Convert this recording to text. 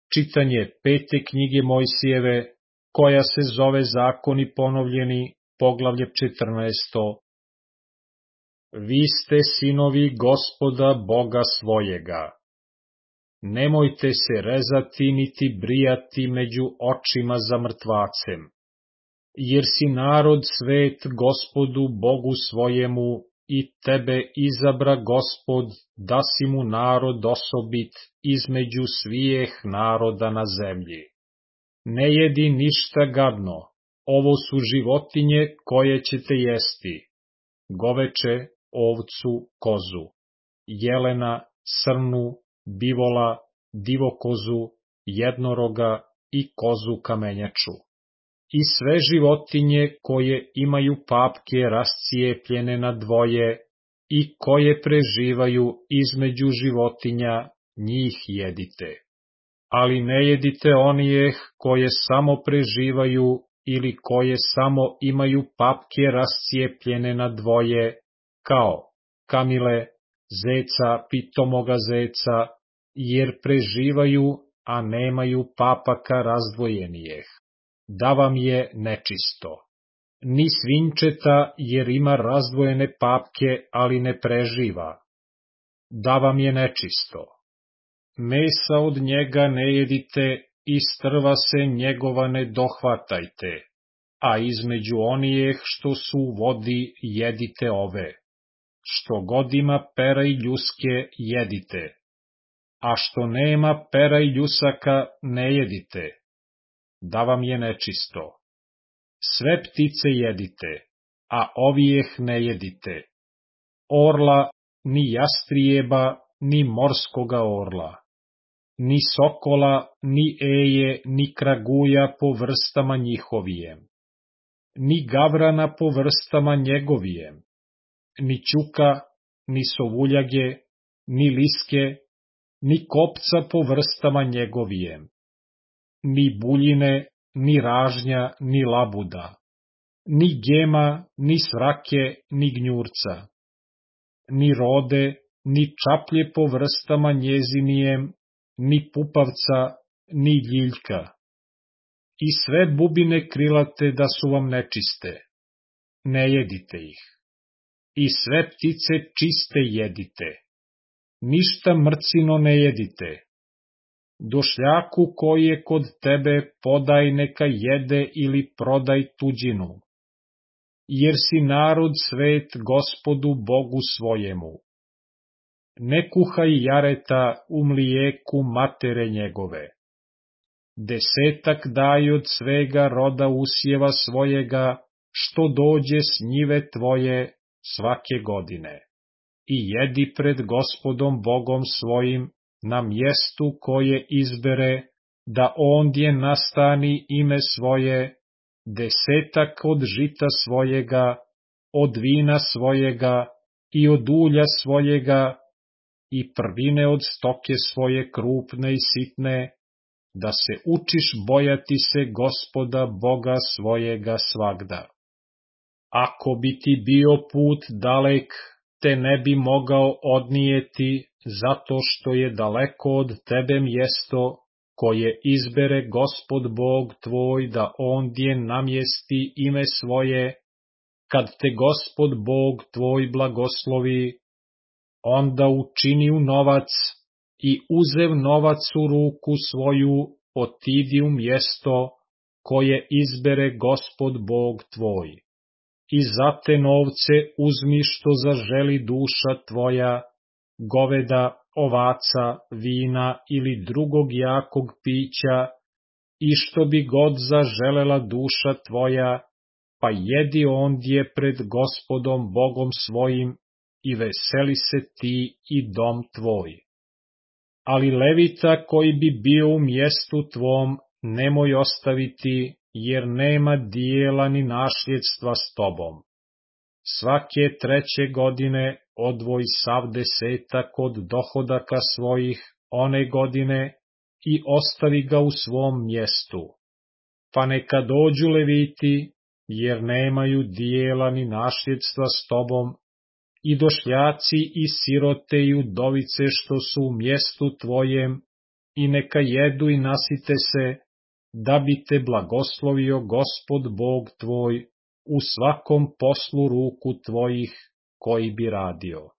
Čitanje 5. knjige Mojsijeve, koja se zove Zakoni ponovljeni, poglavlje 14. Vi ste sinovi Gospoda Boga svojega. Nemojte se rezati niti brijati među očima za mrtvacem, jer si narod svet Gospodu Bogu svojemu i tebe izabra Gospod da si mu narod osobit između svijeh naroda na zemlji. Ne jedi ništa gadno, ovo su životinje koje ćete jesti: goveče, ovcu, kozu, jelena, srnu, bivola, divokozu, jednoroga i kozu kamenjaču. I sve životinje koje imaju papke rascijepljene na dvoje i koje preživaju između životinja, njih jedite. Ali ne jedite onijeh koje samo preživaju ili koje samo imaju papke rascijepljene na dvoje, kao kamile, zeca, pitomoga zeca, jer preživaju, a nemaju papaka razdvojenijeh. Da vam je nečisto. Ni svinčeta, jer ima razdvojene papke, ali ne preživa. Da vam je nečisto. Mesa od njega ne jedite i strva se njegova ne dohvatajte, a između onijeh što su u vodi jedite ove. Što god ima pera i ljuske jedite, a što nema pera i ljusaka ne jedite. Da vam je nečisto. Sve ptice jedite, a ovijeh ne jedite. Orla, ni jastrijeba, ni morskoga orla. Ni sokola, ni eje, ni kraguja po vrstama njihovijem. Ni gavrana po vrstama njegovijem. Ni ćuka, ni sovuljage, ni liske, ni kopca po vrstama njegovijem. Ni buljine, ni ražnja, ni labuda, ni gema, ni svrake, ni gnjurca, ni rode, ni čaplje po vrstama njezinijem, ni pupavca, ni ljiljka. I sve bubine krilate da su vam nečiste, ne jedite ih. I sve ptice čiste jedite, ništa mrcino ne jedite. Došljaku koji je kod tebe podaj neka jede ili prodaj tuđinu, jer si narod svet Gospodu Bogu svojemu. Ne kuhaj jareta u mlijeku matere njegove. 10 daj od svega roda usjeva svojega, što dođe s njive tvoje svake godine. I jedi pred Gospodom Bogom svojim na mjestu koje izbere, da ondje nastani ime svoje, 10 od žita svojega, od vina svojega i od ulja svojega, i prvine od stoke svoje krupne i sitne, da se učiš bojati se Gospoda Boga svojega svagda. Ako bi ti bio put dalek, te ne bi mogao odnijeti, zato što je daleko od tebe mjesto koje izbere Gospod Bog tvoj da ondje namjesti ime svoje, kad te Gospod Bog tvoj blagoslovi, onda učini u novac i uzev novac u ruku svoju, otidi u mjesto koje izbere Gospod Bog tvoj. I za te novce uzmi što zaželi duša tvoja, goveda, ovaca, vina ili drugog jakog pića, i što bi god zaželela duša tvoja, pa jedi ondje pred Gospodom Bogom svojim i veseli se ti i dom tvoj. Ali levita koji bi bio u mjestu tvom nemoj ostaviti, jer nema dijela ni nasljedstva s tobom. Svake 3. godine odvoj sav 10 od dohodaka svojih one godine i ostavi ga u svom mjestu. Pa neka dođu leviti, jer nemaju dijela ni nasljedstva s tobom, i došljaci i sirote i udovice što su u mjestu tvojem, i neka jedu i nasite se, da bi te blagoslovio Gospod Bog tvoj u svakom poslu ruku tvojih koji bi radio.